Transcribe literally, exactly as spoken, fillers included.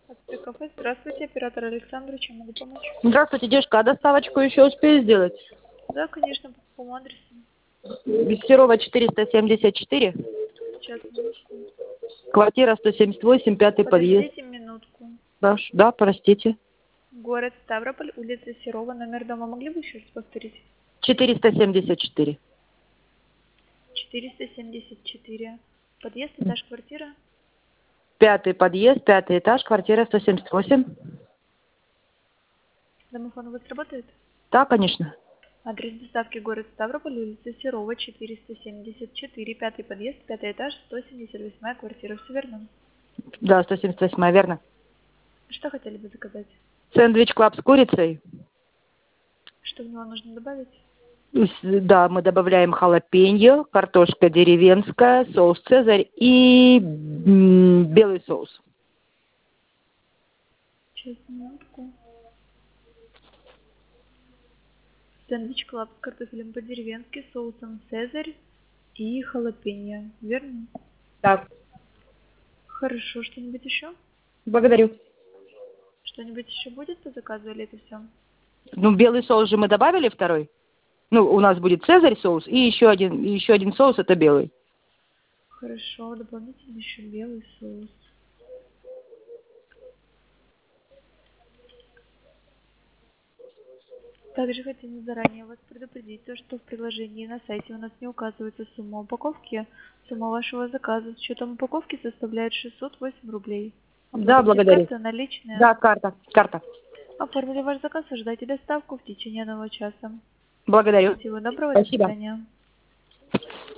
Ацтек кафе. Здравствуйте, оператор Александр, чем могу помочь? Здравствуйте, девушка, а доставочку еще успею сделать? Да, конечно, по какому адресу? Серова четыреста семьдесят четыре, Сейчас, минутку. квартира сто семьдесят восемь, пятый подъезд. Подождите минутку. Да, ш- да, простите. Город Ставрополь, улица Серова, номер дома. Могли бы еще раз повторить? четыреста семьдесят четыре. четыреста семьдесят четыре. Подъезд, этаж, квартира? Пятый подъезд, пятый этаж, квартира сто семьдесят восемь. Домофон у вас работает? Да, конечно. Адрес доставки город Ставрополь, улица Серова, четыреста семьдесят четыре, пятый подъезд, пятый этаж, сто семьдесят восьмая квартира. Все верно? Да, сто семьдесят восемь, верно. Что хотели бы заказать? Сэндвич клаб с курицей. Что в него нужно добавить? С- Да, мы добавляем халапеньо, картошка деревенская, соус цезарь и м, белый соус. Сейчас, минутку. Сэндвич клаб с картофелем по-деревенски, соусом цезарь и халапеньо. Верно? Так, Хорошо. Что-нибудь еще? благодарю. Что-нибудь еще будет по заказу или это все? Ну, белый соус же мы добавили второй. Ну, у нас будет цезарь соус и еще один, и еще один соус, это белый. Хорошо. Дополнительно еще белый соус. Также хотим заранее вас предупредить, то, что в приложении на сайте у нас не указывается сумма упаковки. Сумма вашего заказа с учетом упаковки составляет шестьсот восемь рублей. Да, Оплата будет благодарю. карта, наличные. Да, карта, карта. Оформили ваш заказ, ожидайте доставку в течение одного часа. Благодарю. Всего доброго, до Спасибо. свидания.